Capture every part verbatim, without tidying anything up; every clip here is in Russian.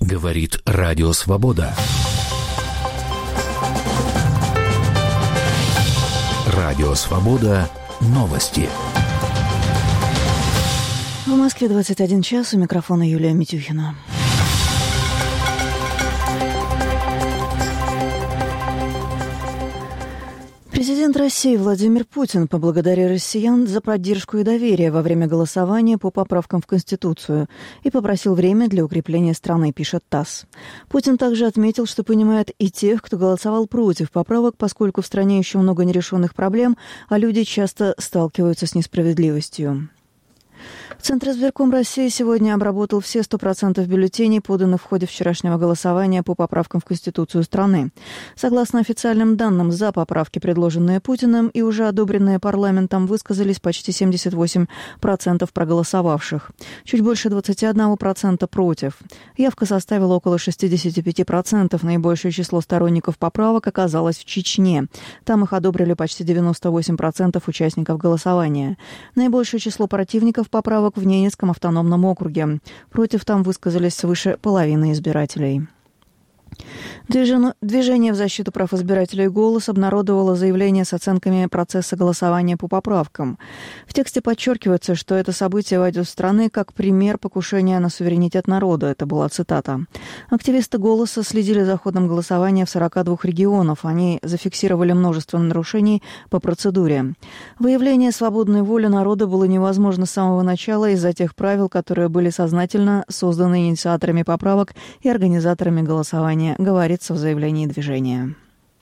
Говорит Радио Свобода. Радио Свобода. Новости. В Москве двадцать один час. У микрофона Юлия Митюхина. Президент России Владимир Путин поблагодарил россиян за поддержку и доверие во время голосования по поправкам в Конституцию и попросил время для укрепления страны, пишет ТАСС. Путин также отметил, что понимает и тех, кто голосовал против поправок, поскольку в стране еще много нерешенных проблем, а люди часто сталкиваются с несправедливостью. Центр избирком России сегодня обработал все сто процентов бюллетеней, поданных в ходе вчерашнего голосования по поправкам в Конституцию страны. Согласно официальным данным, за поправки, предложенные Путиным и уже одобренные парламентом, высказались почти семьдесят восемь процентов проголосовавших. Чуть больше двадцать один процент против. Явка составила около шестьдесят пять процентов. Наибольшее число сторонников поправок оказалось в Чечне. Там их одобрили почти девяносто восемь процентов участников голосования. Наибольшее число противников поправок в Ненецком автономном округе. Против там высказались свыше половины избирателей. Движение в защиту прав избирателей «Голос» обнародовало заявление с оценками процесса голосования по поправкам. В тексте подчеркивается, что это событие войдет в страны как пример покушения на суверенитет народа. Это была цитата. Активисты «Голоса» следили за ходом голосования в сорока двух регионах. Они зафиксировали множество нарушений по процедуре. Выявление свободной воли народа было невозможно с самого начала из-за тех правил, которые были сознательно созданы инициаторами поправок и организаторами голосования, говорится в заявлении движения.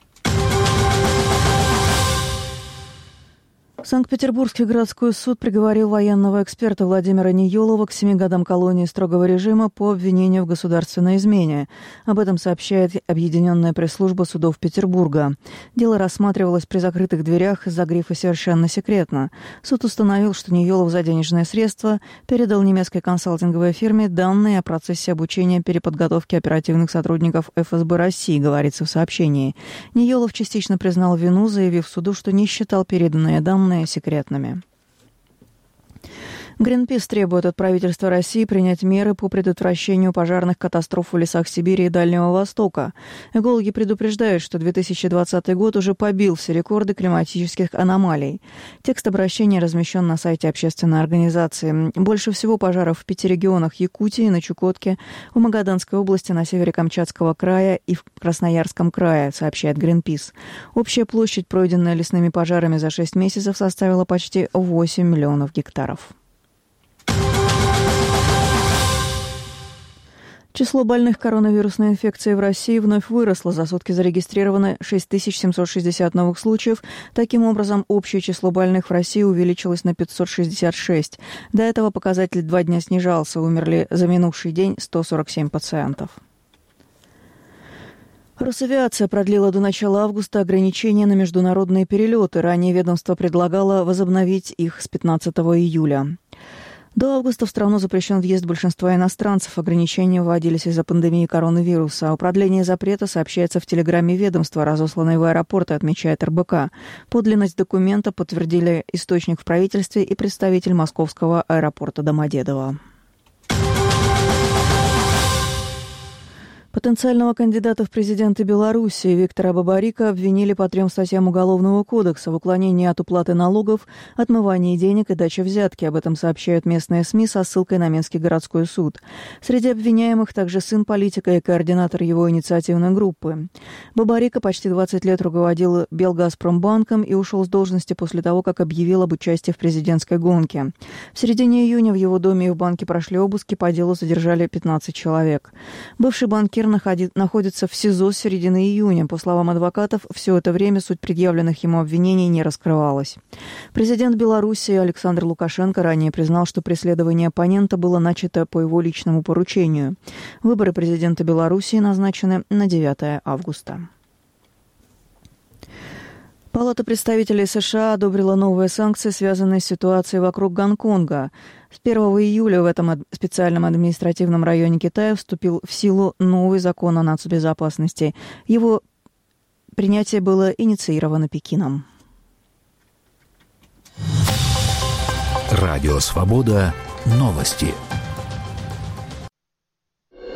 Санкт-Петербургский городской суд приговорил военного эксперта Владимира Ниелова к семи годам колонии строгого режима по обвинению в государственной измене. Об этом сообщает Объединенная пресс-служба судов Петербурга. Дело рассматривалось при закрытых дверях из-за грифа «Совершенно секретно». Суд установил, что Ниелов за денежные средства передал немецкой консалтинговой фирме данные о процессе обучения переподготовки оперативных сотрудников эф эс бэ России, говорится в сообщении. Ниелов частично признал вину, заявив суду, что не считал переданные данные секретными. Гринпис требует от правительства России принять меры по предотвращению пожарных катастроф в лесах Сибири и Дальнего Востока. Экологи предупреждают, что две тысячи двадцатый год уже побил все рекорды климатических аномалий. Текст обращения размещен на сайте общественной организации. Больше всего пожаров в пяти регионах: Якутии, на Чукотке, в Магаданской области, на севере Камчатского края и в Красноярском крае, сообщает Гринпис. Общая площадь, пройденная лесными пожарами за шесть месяцев, составила почти восемь миллионов гектаров. Число больных коронавирусной инфекцией в России вновь выросло. За сутки зарегистрировано шесть тысяч семьсот шестьдесят новых случаев. Таким образом, общее число больных в России увеличилось на пятьсот шестьдесят шесть. До этого показатель два дня снижался. Умерли за минувший день сто сорок семь пациентов. Росавиация продлила до начала августа ограничения на международные перелеты. Ранее ведомство предлагало возобновить их с пятнадцатого июля. До августа в страну запрещен въезд большинства иностранцев. Ограничения вводились из-за пандемии коронавируса. О продлении запрета сообщается в телеграмме ведомства, разосланной в аэропорты, отмечает эр бэ ка. Подлинность документа подтвердили источник в правительстве и представитель московского аэропорта Домодедово. Потенциального кандидата в президенты Беларуси Виктора Бабарико обвинили по трем статьям Уголовного кодекса в уклонении от уплаты налогов, отмывании денег и даче взятки. Об этом сообщают местные СМИ со ссылкой на Минский городской суд. Среди обвиняемых также сын политика и координатор его инициативной группы. Бабарико почти двадцать лет руководил Белгазпромбанком и ушел с должности после того, как объявил об участии в президентской гонке. В середине июня в его доме и в банке прошли обыски, по делу задержали пятнадцать человек. Бывший банкир находится в СИЗО с середины июня. По словам адвокатов, все это время суть предъявленных ему обвинений не раскрывалась. Президент Беларуси Александр Лукашенко ранее признал, что преследование оппонента было начато по его личному поручению. Выборы президента Беларуси назначены на девятое августа. Палата представителей США одобрила новые санкции, связанные с ситуацией вокруг Гонконга. С первого июля в этом специальном административном районе Китая вступил в силу новый закон о нацбезопасности. Его принятие было инициировано Пекином. Радио «Свобода». Новости.